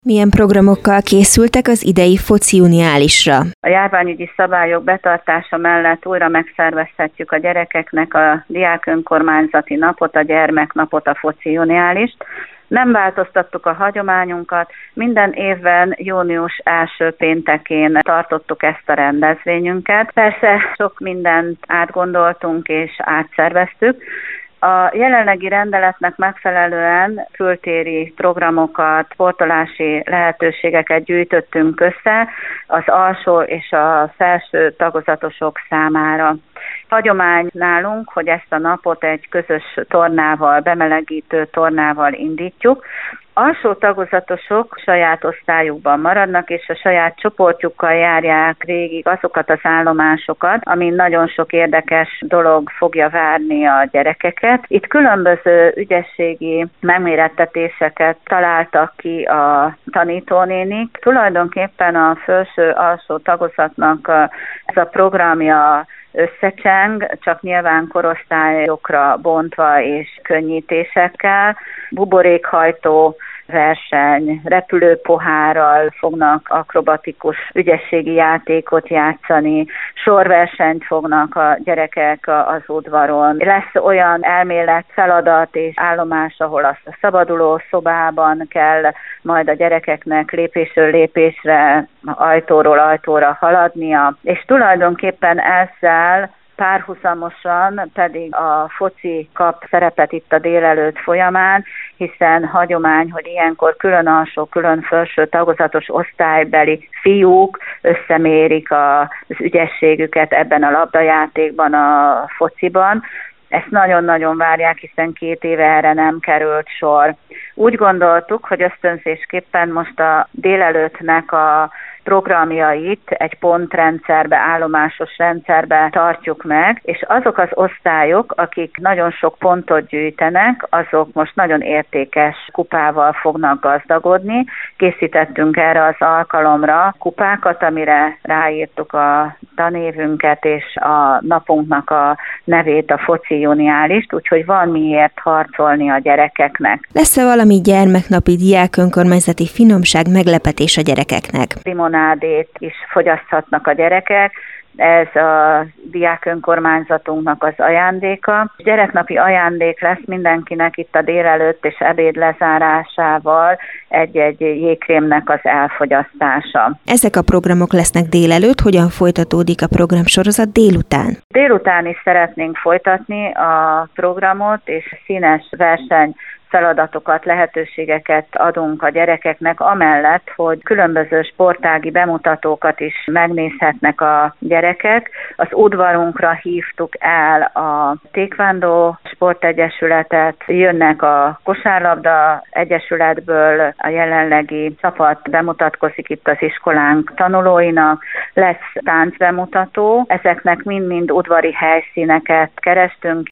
Milyen programokkal készültek az idei foci juniálisra? A járványügyi szabályok betartása mellett újra megszervezhetjük a gyerekeknek a diákönkormányzati napot, a gyermeknapot, a foci juniálist. Nem változtattuk a hagyományunkat, minden évben június első péntekén tartottuk ezt a rendezvényünket. Persze sok mindent átgondoltunk és átszerveztük. A jelenlegi rendeletnek megfelelően kültéri programokat, sportolási lehetőségeket gyűjtöttünk össze az alsó és a felső tagozatosok számára. Hagyomány nálunk, hogy ezt a napot egy közös tornával, bemelegítő tornával indítjuk. Alsó tagozatosok saját osztályukban maradnak, és a saját csoportjukkal járják végig azokat az állomásokat, amin nagyon sok érdekes dolog fogja várni a gyerekeket. Itt különböző ügyességi megmérettetéseket találtak ki a tanítónénik. Tulajdonképpen a felső-alsó tagozatnak ez a programja összecseng, csak nyilván korosztályokra bontva és könnyítésekkel. Buborékhajtó verseny, repülőpohárral fognak akrobatikus ügyességi játékot játszani, sorversenyt fognak a gyerekek az udvaron. Lesz olyan elmélet, feladat és állomás, ahol azt a szabaduló szobában kell majd a gyerekeknek lépésről lépésre, ajtóról ajtóra haladnia, és tulajdonképpen ezzel párhuzamosan pedig a foci kap szerepet itt a délelőtt folyamán, hiszen hagyomány, hogy ilyenkor külön alsó, külön felső tagozatos osztálybeli fiúk összemérik az ügyességüket ebben a labdajátékban, a fociban. Ezt nagyon-nagyon várják, hiszen 2 éve erre nem került sor. Úgy gondoltuk, hogy ösztönzésképpen most a délelőttnek a programjait egy pontrendszerbe, állomásos rendszerbe tartjuk meg, és azok az osztályok, akik nagyon sok pontot gyűjtenek, azok most nagyon értékes kupával fognak gazdagodni. Készítettünk erre az alkalomra kupákat, amire ráírtuk a tanévünket és a napunknak a nevét, a foci juniálist, úgyhogy van miért harcolni a gyerekeknek. Lesz-e valami gyermeknapi diákönkormányzati finomság, meglepetés a gyerekeknek? Limonádét is fogyaszthatnak a gyerekek, ez a diákönkormányzatunknak az ajándéka. Gyereknapi ajándék lesz mindenkinek itt a délelőtt és ebéd lezárásával egy-egy jégkrémnek az elfogyasztása. Ezek a programok lesznek délelőtt, hogyan folytatódik a programsorozat délután? Délután is szeretnénk folytatni a programot, és színes verseny feladatokat, lehetőségeket adunk a gyerekeknek, amellett, hogy különböző sportági bemutatókat is megnézhetnek a gyerekek. Az udvarunkra hívtuk el a Taekwondo sportegyesületet, jönnek a kosárlabda egyesületből, a jelenlegi csapat bemutatkozik itt az iskolánk tanulóinak, lesz táncbemutató, ezeknek mind-mind udvari helyszíneket kerestünk.